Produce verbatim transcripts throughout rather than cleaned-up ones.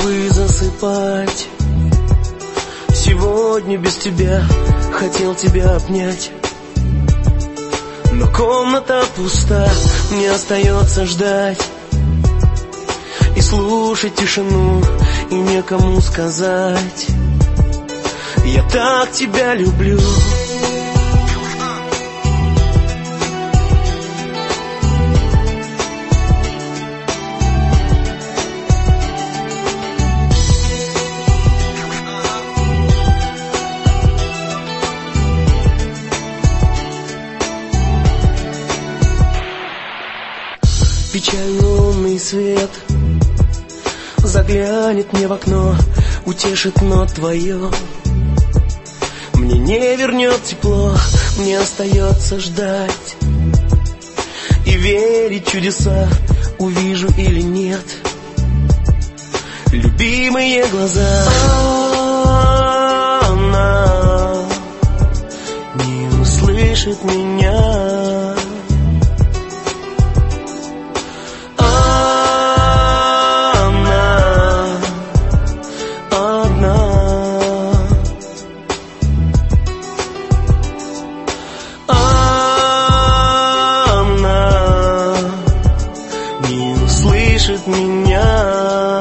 бы засыпать. Сегодня без тебя хотел тебя обнять, но комната пуста, мне остается ждать и слушать тишину, и некому сказать: я так тебя люблю. Печаль, лунный свет заглянет мне в окно, утешит, но твое мне не вернет тепло. Мне остается ждать и верить в чудеса, увижу или нет любимые глаза. Она не услышит меня. Слышит меня.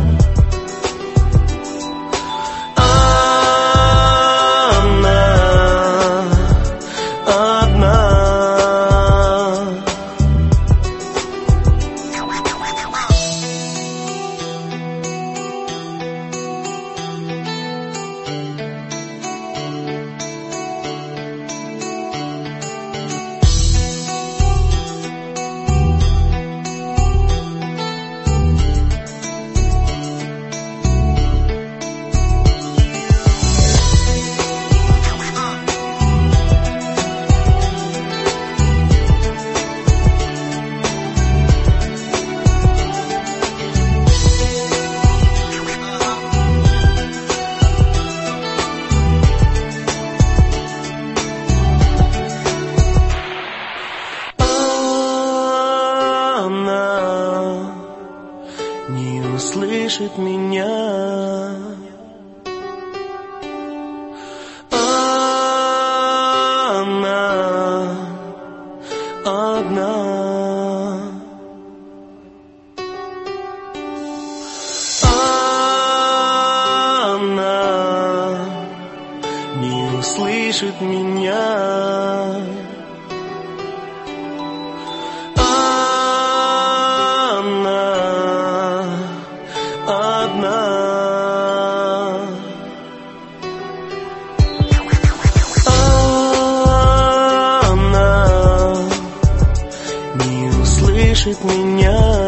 Она одна. Не услышит меня. Она одна. Она не услышит меня. Она не услышит меня.